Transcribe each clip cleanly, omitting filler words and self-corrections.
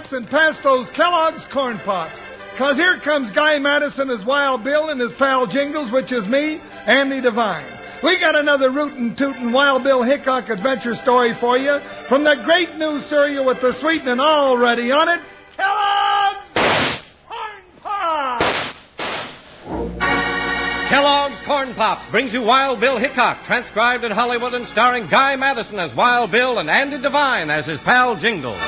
hats and pass those Kellogg's Corn Pops. 'Cause here comes Guy Madison as Wild Bill and his pal Jingles, which is me, Andy Devine. We got another rootin' tootin' Wild Bill Hickok adventure story for you from the great new cereal with the sweetening already on it, Kellogg's Corn Pops! Kellogg's Corn Pops brings you Wild Bill Hickok, transcribed in Hollywood and starring Guy Madison as Wild Bill and Andy Devine as his pal Jingles.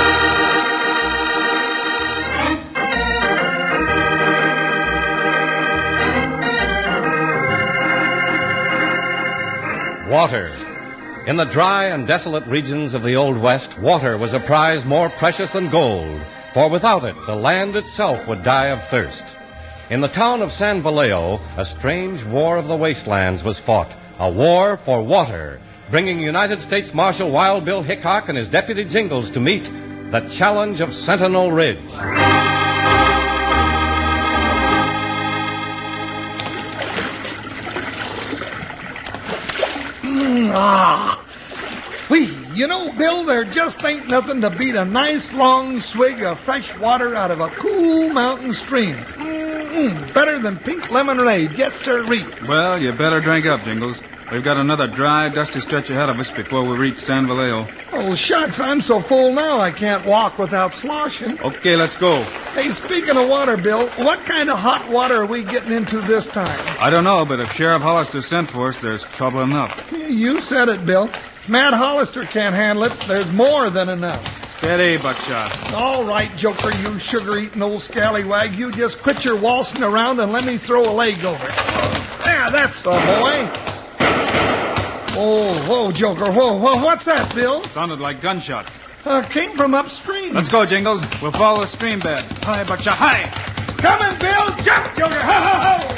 Water. In the dry and desolate regions of the Old West, water was a prize more precious than gold, for without it, the land itself would die of thirst. In the town of San Vallejo, a strange war of the wastelands was fought, a war for water, bringing United States Marshal Wild Bill Hickok and his deputy Jingles to meet the challenge of Sentinel Ridge. You know, Bill, there just ain't nothing to beat a nice long swig of fresh water out of a cool mountain stream. Better than pink lemonade. Yes, sirree. Well, you better drink up, Jingles. We've got another dry, dusty stretch ahead of us before we reach San Vallejo. Oh, shucks, I'm so full now I can't walk without sloshing. Okay, let's go. Hey, speaking of water, Bill, what kind of hot water are we getting into this time? I don't know, but if Sheriff Hollister sent for us, there's trouble enough. You said it, Bill. If Matt Hollister can't handle it, there's more than enough. Steady, Buckshot. All right, Joker, you sugar-eating old scallywag. You just quit your waltzing around and let me throw a leg over it. There, that's the boy. Oh, whoa, Joker, whoa, what's that, Bill? Sounded like gunshots. Came from upstream. Let's go, Jingles. We'll follow the stream bed. Hi, Buckshot, hi! Coming, Bill! Jump, Joker! Ho, ho, ho!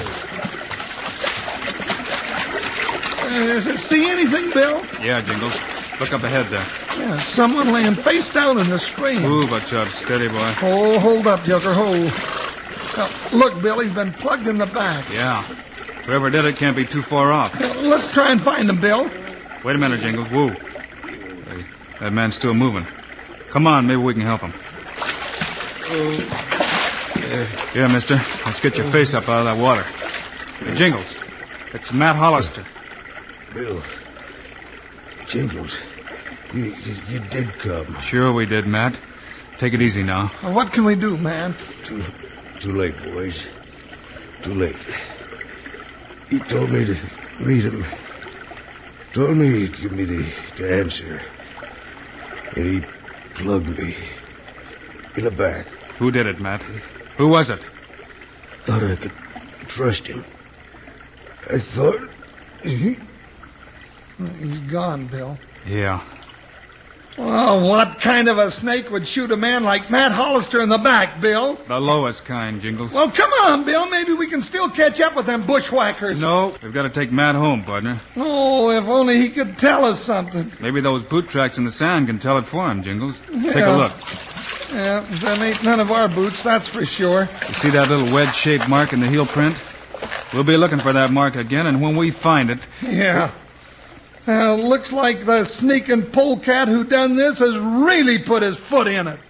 See anything, Bill? Yeah, Jingles. Look up ahead there. Yeah, someone laying face down in the stream. Ooh, Buckshot, steady, boy. Oh, hold up, Joker, hold. Look, Bill, he's been plugged in the back. Yeah. Whoever did it can't be too far off. Let's try and find him, Bill. Wait a minute, Jingles. Whoa. Hey, that man's still moving. Come on, maybe we can help him. Here, mister. Let's get your face up out of that water. Hey, Jingles. It's Matt Hollister. Bill. Jingles. You did come. Sure we did, Matt. Take it easy now. What can we do, man? Too late, boys. Too late. He told me to meet him. Told me he'd give me the answer. And he plugged me in the back. Who did it, Matt? Who was it? Thought I could trust him. I thought... He's gone, Bill. Yeah. Oh, what kind of a snake would shoot a man like Matt Hollister in the back, Bill? The lowest kind, Jingles. Well, come on, Bill. Maybe we can still catch up with them bushwhackers. No, we've got to take Matt home, partner. Oh, if only he could tell us something. Maybe those boot tracks in the sand can tell it for him, Jingles. Yeah. Take a look. Yeah, them ain't none of our boots, that's for sure. You see that little wedge-shaped mark in the heel print? We'll be looking for that mark again, and when we find it... Yeah. Looks like the sneaking polecat who done this has really put his foot in it.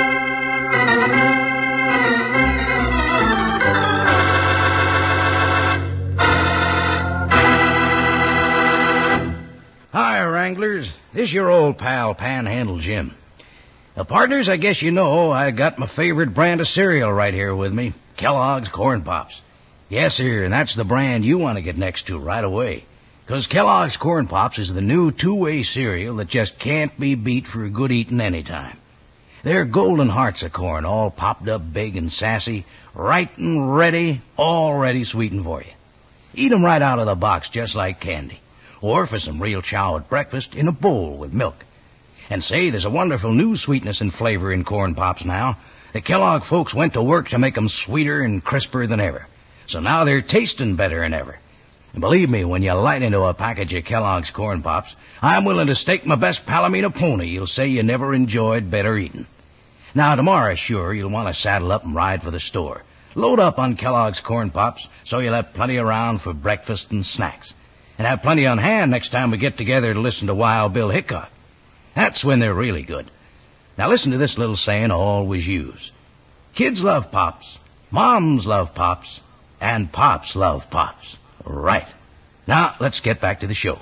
Hi, Wranglers. This your old pal, Panhandle Jim. Now, partners, I guess you know I got my favorite brand of cereal right here with me, Kellogg's Corn Pops. Yes, sir, and that's the brand you want to get next to right away. 'Cause Kellogg's Corn Pops is the new two-way cereal that just can't be beat for good eating anytime. They're golden hearts of corn, all popped up big and sassy, right and ready, all ready sweetened for you. Eat 'em right out of the box just like candy. Or for some real chow at breakfast, in a bowl with milk. And say, there's a wonderful new sweetness and flavor in Corn Pops now. The Kellogg folks went to work to make 'em sweeter and crisper than ever. So now they're tasting better than ever. And believe me, when you light into a package of Kellogg's Corn Pops, I'm willing to stake my best Palomino pony you'll say you never enjoyed better eating. Now, tomorrow, sure, you'll want to saddle up and ride for the store. Load up on Kellogg's Corn Pops so you'll have plenty around for breakfast and snacks. And have plenty on hand next time we get together to listen to Wild Bill Hickok. That's when they're really good. Now listen to this little saying I always use. Kids love Pops, moms love Pops, and Pops love Pops. Right. Now let's get back to the show.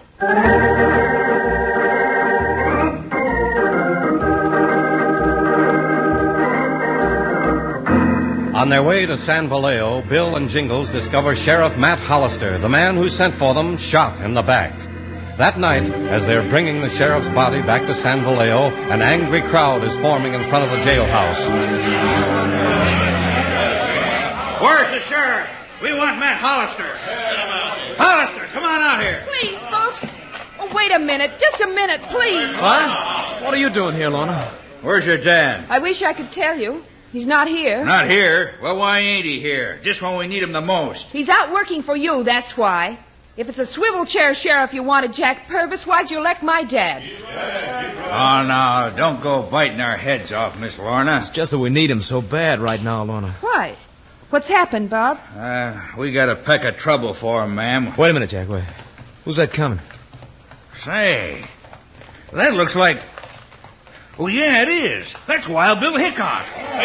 On their way to San Vallejo, Bill and Jingles discover Sheriff Matt Hollister, the man who sent for them, shot in the back. That night, as they're bringing the sheriff's body back to San Vallejo, an angry crowd is forming in front of the jailhouse. Where's the sheriff? We want Matt Hollister. Hollister, come on out here. Please, folks. Oh, wait a minute. Just a minute, please. What? What are you doing here, Lorna? Where's your dad? I wish I could tell you. He's not here. Not here? Well, why ain't he here? Just when we need him the most. He's out working for you, that's why. If it's a swivel chair sheriff you wanted, Jack Purvis, why'd you elect my dad? Oh, no, don't go biting our heads off, Miss Lorna. It's just that we need him so bad right now, Lorna. Why? What's happened, Bob? We got a peck of trouble for him, ma'am. Wait a minute, Jack, wait. Who's that coming? Say, that looks like... Oh, yeah, it is. That's Wild Bill Hickok.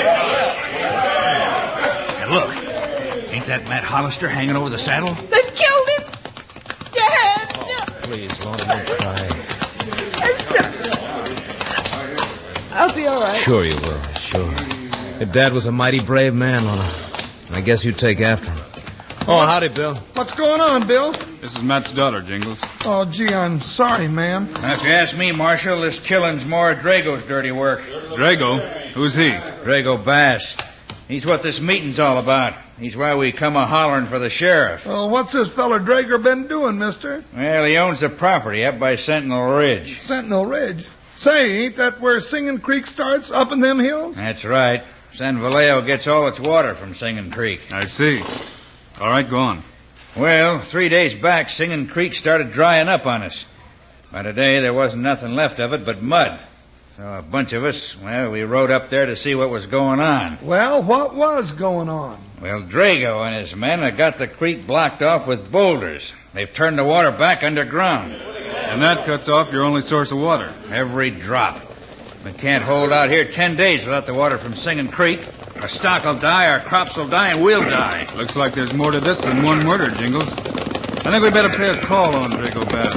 And look, ain't that Matt Hollister hanging over the saddle? They've killed him! Dad! Please, Lorna, don't cry. I'm sorry. I'll be all right. Sure you will, sure. Your dad was a mighty brave man, Lorna. I guess you'd take after him. Oh, howdy, Bill. What's going on, Bill? This is Matt's daughter, Jingles. Oh, gee, I'm sorry, ma'am. Now, if you ask me, Marshal, this killing's more of Drago's dirty work. Drago? Who's he? Drago Bass. He's what this meeting's all about. He's why we come a-hollering for the sheriff. Oh, what's this feller Drager been doing, mister? Well, he owns the property up by Sentinel Ridge. Sentinel Ridge? Say, ain't that where Singing Creek starts, up in them hills? That's right. San Vallejo gets all its water from Singing Creek. I see. All right, go on. Well, 3 days back, Singing Creek started drying up on us. By today, there wasn't nothing left of it but mud. So a bunch of us, well, we rode up there to see what was going on. Well, what was going on? Well, Drago and his men have got the creek blocked off with boulders. They've turned the water back underground. And that cuts off your only source of water. Every drop. We can't hold out here 10 days without the water from Singing Creek. Our stock will die, our crops will die, and we'll die. Looks like there's more to this than one murder, Jingles. I think we better pay a call on Drago Bass.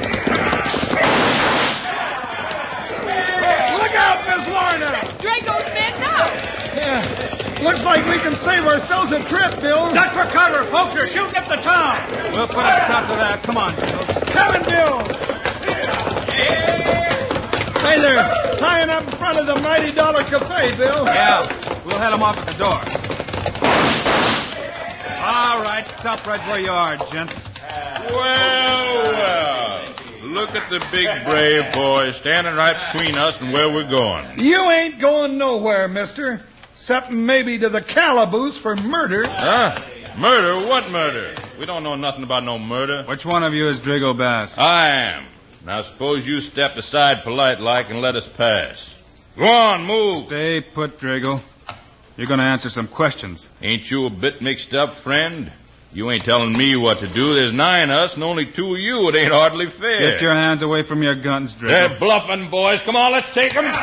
Look out, Miss Lorna! Drago's men now. Yeah, looks like we can save ourselves a trip, Bill. Duck for cover, folks, are shooting up the town. We'll put a stop to that. Come on, Jingles. Coming, Bill! Hey there, tying up in front of the Mighty Dollar Cafe, Bill. Yeah, we'll head them off at the door. All right, stop right where you are, gents. Well. Look at the big, brave boy standing right between us and where we're going. You ain't going nowhere, mister. Except maybe to the calaboose for murder. Huh? Murder? What murder? We don't know nothing about no murder. Which one of you is Drago Bass? I am. Now suppose you step aside polite-like and let us pass. Go on, move. Stay put, Drago. You're going to answer some questions. Ain't you a bit mixed up, friend? You ain't telling me what to do. There's 9 of us and only 2 of you. It ain't hardly fair. Get your hands away from your guns, Drago. They're bluffing, boys. Come on, let's take them. Well,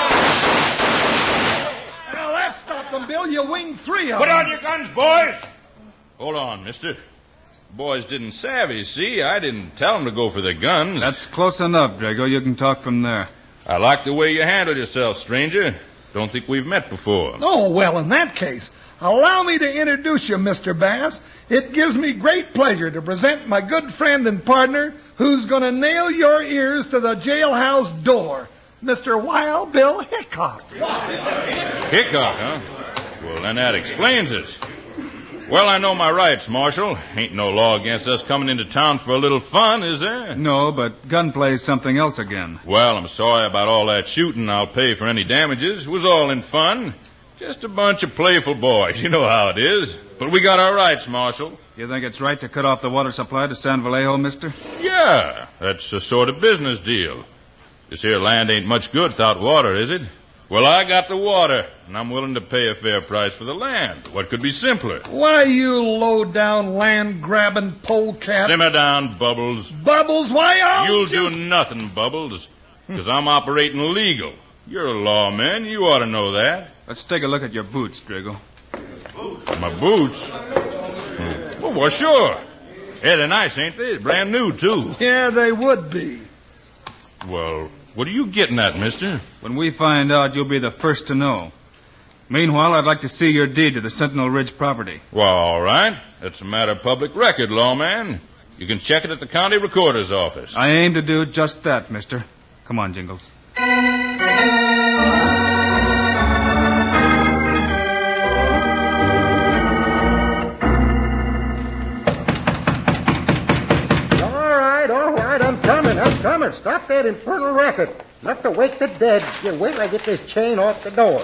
that stopped them, Bill. You winged 3 of them. Put on your guns, boys. Hold on, mister. Boys didn't savvy, see? I didn't tell them to go for their guns. That's close enough, Drago. You can talk from there. I like the way you handled yourself, stranger. Don't think we've met before. Oh, well, in that case, allow me to introduce you, Mr. Bass. It gives me great pleasure to present my good friend and partner who's going to nail your ears to the jailhouse door, Mr. Wild Bill Hickok. Hickok, huh? Well, then that explains it. Well, I know my rights, Marshal. Ain't no law against us coming into town for a little fun, is there? No, but gunplay is something else again. Well, I'm sorry about all that shooting. I'll pay for any damages. It was all in fun. Just a bunch of playful boys. You know how it is. But we got our rights, Marshal. You think it's right to cut off the water supply to San Vallejo, mister? Yeah, that's a sort of business deal. This here land ain't much good without water, is it? Well, I got the water, and I'm willing to pay a fair price for the land. What could be simpler? Why, you low-down, land-grabbing polecat. Simmer down, Bubbles. Bubbles, why, You'll do nothing, Bubbles, because I'm operating legal. You're a lawman. You ought to know that. Let's take a look at your boots, Drago. My boots? Well, sure. Yeah, they're nice, ain't they? Brand new, too. Yeah, they would be. Well, what are you getting at, mister? When we find out, you'll be the first to know. Meanwhile, I'd like to see your deed to the Sentinel Ridge property. Well, all right. That's a matter of public record, lawman. You can check it at the county recorder's office. I aim to do just that, mister. Come on, Jingles. All right, I'm coming. Stop that infernal racket. Enough to wake the dead. You wait till I get this chain off the door.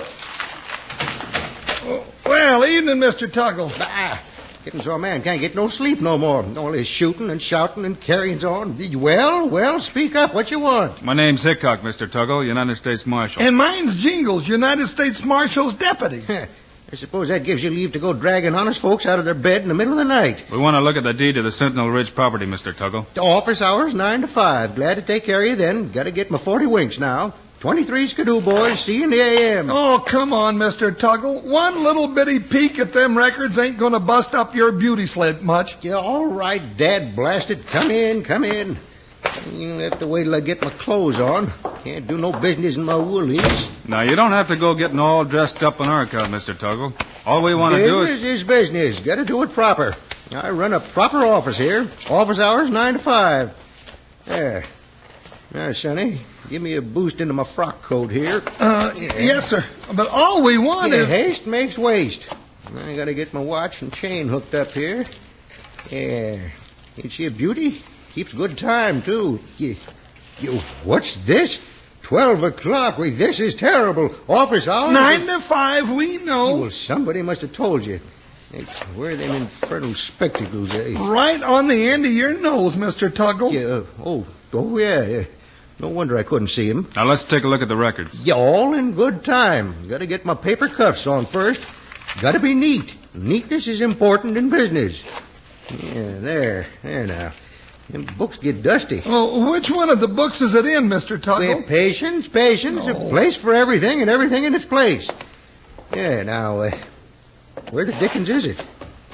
Well, evening, Mr. Tuggle. Bah, getting so a man can't get no sleep no more. All this shooting and shouting and carryings on. Well, speak up. What you want? My name's Hickok, Mr. Tuggle, United States Marshal. And mine's Jingles, United States Marshal's deputy. I suppose that gives you leave to go dragging honest folks out of their bed in the middle of the night. We want to look at the deed to the Sentinel Ridge property, Mr. Tuggle. Office hours 9 to 5. Glad to take care of you then. Got to get my 40 winks now. 23 Skidoo, boys. See you in the AM. Oh, come on, Mr. Tuggle. One little bitty peek at them records ain't going to bust up your beauty slip much. Yeah, all right, Dad blasted. Come in. You'll have to wait till I get my clothes on. Can't do no business in my woolies. Now, you don't have to go getting all dressed up on our account, Mr. Tuggle. All we want to do is... Business is business. Got to do it proper. I run a proper office here. Office hours 9 to 5. There. Now, Sonny, give me a boost into my frock coat here. Yes, sir. But all we want is... Haste makes waste. I got to get my watch and chain hooked up here. Yeah. Ain't she a beauty? Keeps good time, too. What's this? 12 o'clock. This is terrible. Office hours? 9 to 5, we know. Well, somebody must have told you. Where are them infernal spectacles, eh? Right on the end of your nose, Mr. Tuggle. Yeah. No wonder I couldn't see him. Now, let's take a look at the records. Yeah, all in good time. Got to get my paper cuffs on first. Got to be neat. Neatness is important in business. Yeah, there now. Them books get dusty. Oh, which one of the books is it in, Mr. Tuggle? Well, patience. A place for everything and everything in its place. Yeah, now, where the dickens is it?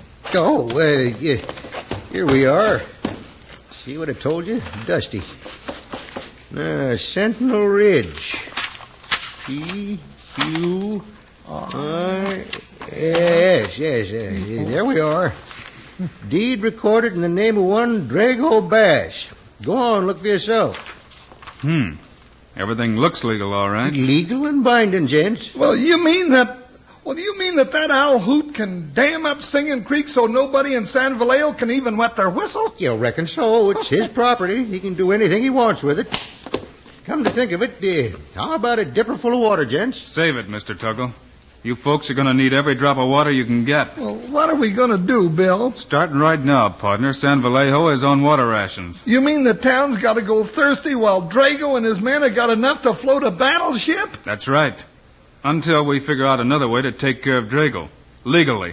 Here we are. See what I told you? Dusty. Sentinel Ridge. P-Q-R... Yes. There we are. Deed recorded in the name of one Drago Bass. Go on, look for yourself. Everything looks legal, all right. Legal and binding, gents. Well, you mean that owl Hoot can dam up Singing Creek so nobody in San Vallejo can even wet their whistle? You reckon so. It's his property. He can do anything he wants with it. Come to think of it, how about a dipper full of water, gents? Save it, Mr. Tuggle. You folks are going to need every drop of water you can get. Well, what are we going to do, Bill? Starting right now, partner. San Vallejo is on water rations. You mean the town's got to go thirsty while Drago and his men have got enough to float a battleship? That's right. Until we figure out another way to take care of Drago. Legally.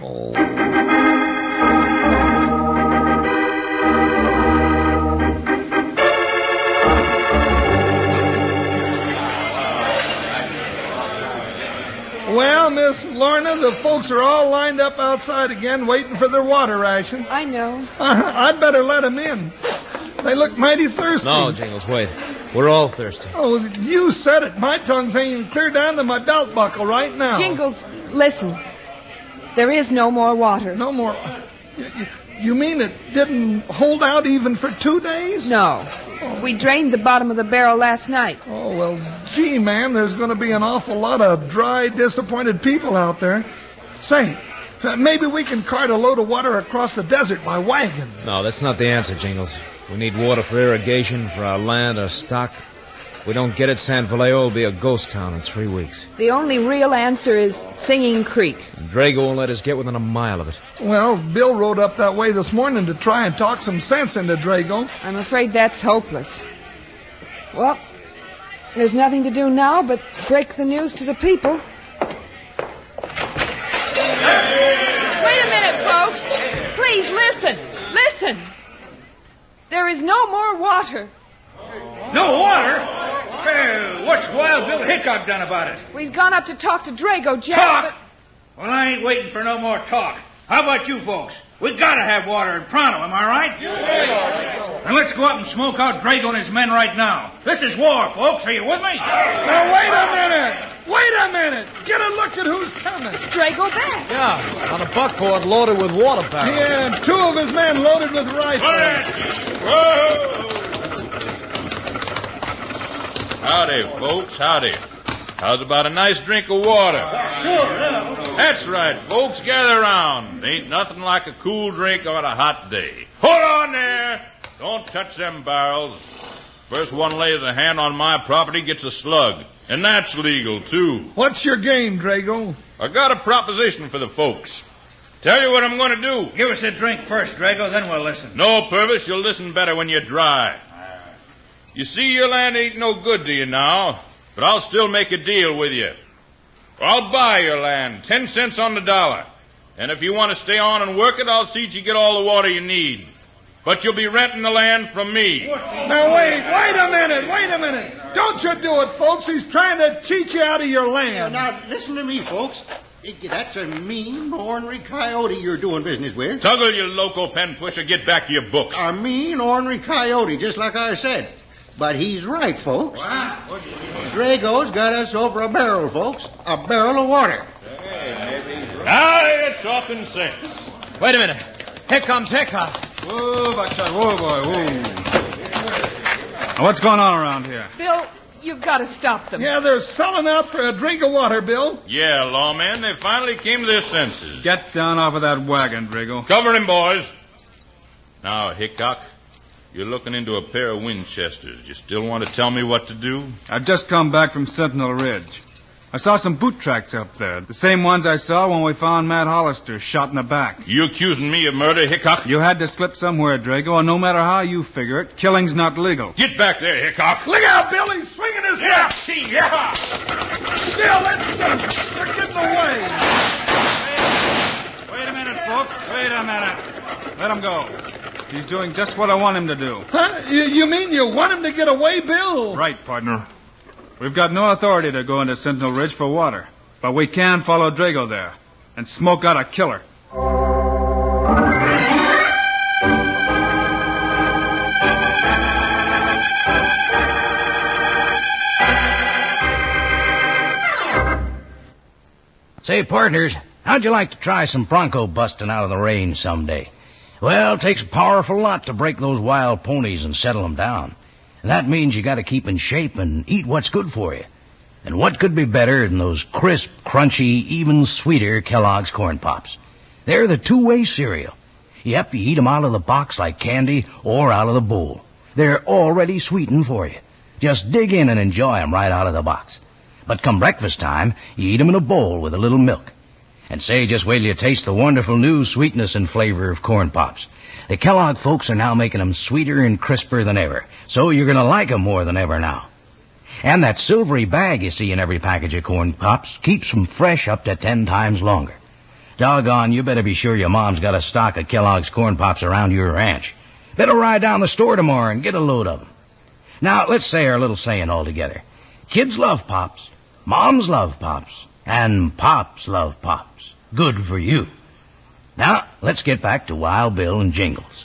Well, Miss Lorna, the folks are all lined up outside again waiting for their water ration. I know. I'd better let them in. They look mighty thirsty. No, Jingles, wait. We're all thirsty. Oh, you said it. My tongue's hanging clear down to my belt buckle right now. Jingles, listen. There is no more water. No more. You mean it didn't hold out even for 2 days? No. We drained the bottom of the barrel last night. Oh, well, gee, man, there's going to be an awful lot of dry, disappointed people out there. Say, maybe we can cart a load of water across the desert by wagon. No, that's not the answer, Jingles. We need water for irrigation, for our land, our stock. If we don't get it, San Vallejo will be a ghost town in 3 weeks. The only real answer is Singing Creek. And Drago won't let us get within a mile of it. Well, Bill rode up that way this morning to try and talk some sense into Drago. I'm afraid that's hopeless. Well, there's nothing to do now but break the news to the people. Wait a minute, folks. Please listen. Listen. There is no more water. No water? Hey, what's Wild Bill Hickok done about it? Well, he's gone up to talk to Drago, Jack. Talk? Well, I ain't waiting for no more talk. How about you folks? We gotta have water in pronto, am I right? Yeah. Then let's go up and smoke out Drago and his men right now. This is war, folks. Are you with me? Now, wait a minute. Wait a minute. Get a look at who's coming. It's Drago Bass. Yeah, on a buckboard loaded with water barrels. Yeah, and two of his men loaded with rifles. Whoa! Howdy, folks, howdy. How's about a nice drink of water? That's right, folks, gather around. Ain't nothing like a cool drink on a hot day. Hold on there! Don't touch them barrels. First one lays a hand on my property gets a slug. And that's legal, too. What's your game, Drago? I got a proposition for the folks. Tell you what I'm going to do. Give us a drink first, Drago, then we'll listen. No, Purvis, you'll listen better when you're dry. You see, your land ain't no good to you now, but I'll still make a deal with you. I'll buy your land, 10 cents on the dollar. And if you want to stay on and work it, I'll see that you get all the water you need. But you'll be renting the land from me. Now, wait a minute. Don't you do it, folks. He's trying to cheat you out of your land. Now, listen to me, folks. That's a mean, ornery coyote you're doing business with. Tuggle, you loco pen pusher, get back to your books. A mean, ornery coyote, just like I said. But he's right, folks. What? Drago's got us over a barrel, folks. A barrel of water. Now you're talking sense. Wait a minute. Here comes Hickok. Whoa, Buckshot. Whoa, boy. Whoa. Now, what's going on around here? Bill, you've got to stop them. Yeah, they're selling out for a drink of water, Bill. Yeah, lawman, they finally came to their senses. Get down off of that wagon, Drago. Cover him, boys. Now, Hickok, you're looking into a pair of Winchesters. You still want to tell me what to do? I've just come back from Sentinel Ridge. I saw some boot tracks up there, the same ones I saw when we found Matt Hollister shot in the back. You accusing me of murder, Hickok? You had to slip somewhere, Drago, and no matter how you figure it, killing's not legal. Get back there, Hickok. Look out, Bill. He's swinging his Yeah, bat. yeah. Bill, let's go. They're getting away. Wait a minute, folks. Wait a minute. Let him go. He's doing just what I want him to do. Huh? You mean you want him to get away, Bill? Right, partner. We've got no authority to go into Sentinel Ridge for water, but we can follow Drago there and smoke out a killer. Say, partners, how'd you like to try some bronco busting out of the range someday? Well, it takes a powerful lot to break those wild ponies and settle them down. And that means you got to keep in shape and eat what's good for you. And what could be better than those crisp, crunchy, even sweeter Kellogg's Corn Pops? They're the two-way cereal. Yep, you eat 'em out of the box like candy or out of the bowl. They're already sweetened for you. Just dig in and enjoy 'em right out of the box. But come breakfast time, you eat 'em in a bowl with a little milk. And say, just wait till you taste the wonderful new sweetness and flavor of Corn Pops. The Kellogg folks are now making 'em sweeter and crisper than ever, so you're going to like 'em more than ever now. And that silvery bag you see in every package of Corn Pops keeps 'em fresh up to 10 times longer. Doggone, you better be sure your mom's got a stock of Kellogg's Corn Pops around your ranch. Better ride down the store tomorrow and get a load of 'em. Now, let's say our little saying all together. Kids love Pops, moms love Pops, and Pops love Pops. Good for you. Now, let's get back to Wild Bill and Jingles.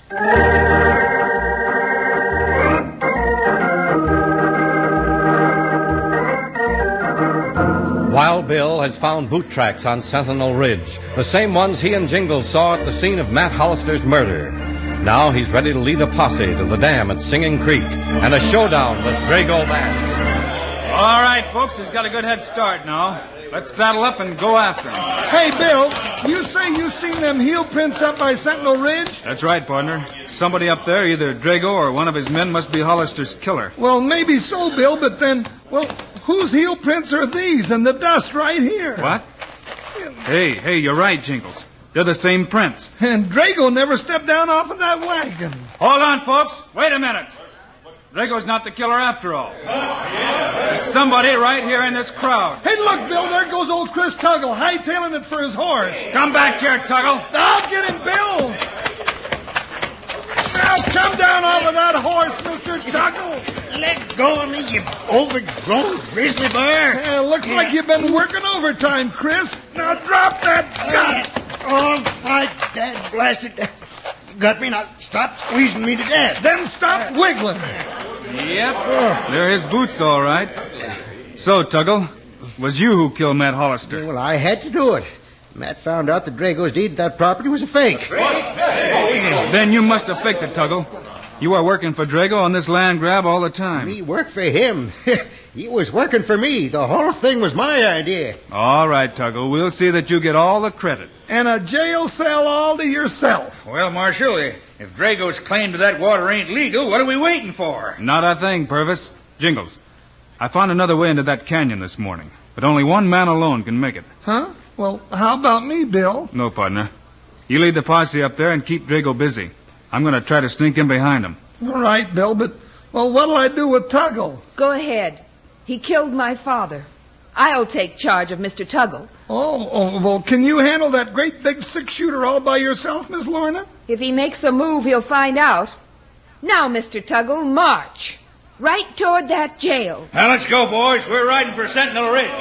Wild Bill has found boot tracks on Sentinel Ridge, the same ones he and Jingles saw at the scene of Matt Hollister's murder. Now he's ready to lead a posse to the dam at Singing Creek and a showdown with Drago Bass. All right, folks, he's got a good head start now. Let's saddle up and go after him. Hey, Bill, you say you seen them heel prints up by Sentinel Ridge? That's right, partner. Somebody up there, either Drago or one of his men, must be Hollister's killer. Well, maybe so, Bill, but then, well, whose heel prints are these and the dust right here? What? Hey, you're right, Jingles. They're the same prints. And Drago never stepped down off of that wagon. Hold on, folks. Wait a minute. Drago's not the killer after all. It's somebody right here in this crowd. Hey, look, Bill, there goes old Chris Tuggle, hightailing it for his horse. Come back here, Tuggle. I'll get him, Bill. Now, come down off of that horse, Mr. Tuggle. Let go of me, you overgrown grizzly bear. Looks like you've been working overtime, Chris. Now drop that gun. Oh, my dad blasted. You got me. Now stop squeezing me to death. Then stop wiggling. Yep. They're his boots, all right. So, Tuggle, was you who killed Matt Hollister? Well, I had to do it. Matt found out that Drago's deed to that property was a fake. Then you must have faked it, Tuggle. You are working for Drago on this land grab all the time. Me work for him. He was working for me. The whole thing was my idea. All right, Tuggle. We'll see that you get all the credit. And a jail cell all to yourself. Well, Marshal, if Drago's claim to that water ain't legal, what are we waiting for? Not a thing, Purvis. Jingles, I found another way into that canyon this morning, but only one man alone can make it. Huh? Well, how about me, Bill? No, partner. You lead the posse up there and keep Drago busy. I'm going to try to sneak in behind him. All right, Bill, but, well, what'll I do with Tuggle? Go ahead. He killed my father. I'll take charge of Mr. Tuggle. Oh, well, can you handle that great big six-shooter all by yourself, Miss Lorna? If he makes a move, he'll find out. Now, Mr. Tuggle, march. Right toward that jail. Now, let's go, boys. We're riding for Sentinel Ridge.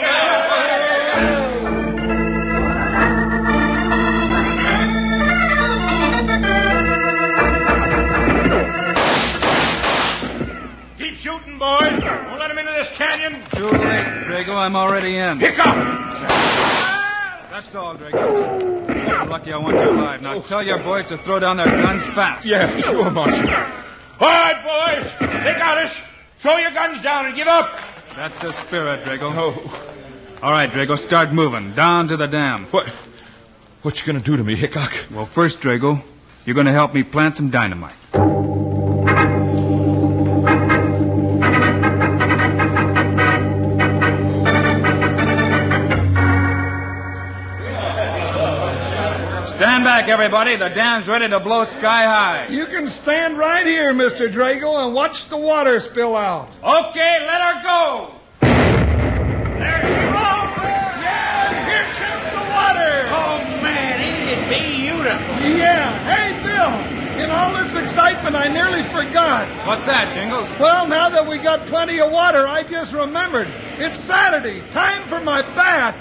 Keep shooting, boys. Don't let him into this canyon. Too late, Drago. I'm already in. Hiccup! That's all, Drago. You're lucky I want you alive. Now tell your boys to throw down their guns fast. Yeah, sure, Marshal. All right, boys. They got us. Throw your guns down and give up. That's the spirit, Drago. Oh. All right, Drago, start moving. Down to the dam. What you gonna do to me, Hickok? Well, first, Drago, you're going to help me plant some dynamite. Stand back, everybody. The dam's ready to blow sky high. You can stand right here, Mr. Drago, and watch the water spill out. Okay, let her go. There she rolls. Yeah, here comes the water. Oh, man, ain't it beautiful? Yeah. Hey, Bill, in all this excitement, I nearly forgot. What's that, Jingles? Well, now that we got plenty of water, I just remembered. It's Saturday. Time for my bath.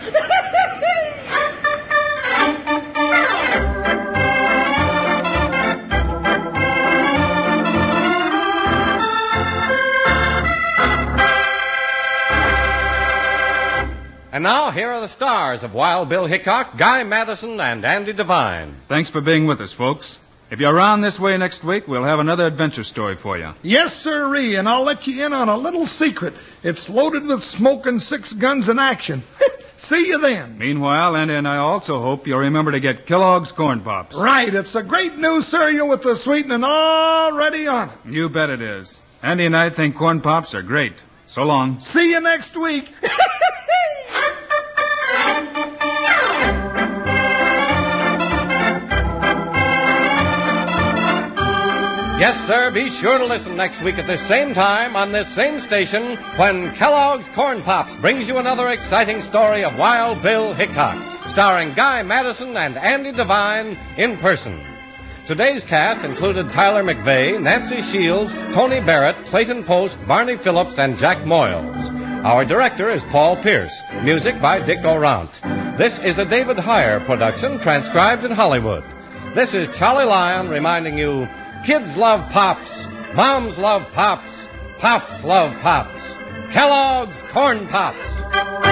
And now, here are the stars of Wild Bill Hickok, Guy Madison, and Andy Devine. Thanks for being with us, folks. If you're around this way next week, we'll have another adventure story for you. Yes, sirree, and I'll let you in on a little secret. It's loaded with smoking 6 guns in action. See you then. Meanwhile, Andy and I also hope you'll remember to get Kellogg's Corn Pops. Right, it's a great new cereal with the sweetening already on it. You bet it is. Andy and I think Corn Pops are great. So long. See you next week. Yes, sir, be sure to listen next week at this same time on this same station when Kellogg's Corn Pops brings you another exciting story of Wild Bill Hickok, starring Guy Madison and Andy Devine in person. Today's cast included Tyler McVeigh, Nancy Shields, Tony Barrett, Clayton Post, Barney Phillips, and Jack Moyles. Our director is Paul Pierce. Music by Dick Orant. This is a David Heyer production transcribed in Hollywood. This is Charlie Lyon reminding you, kids love Pops, moms love Pops, Pops love Pops. Kellogg's Corn Pops.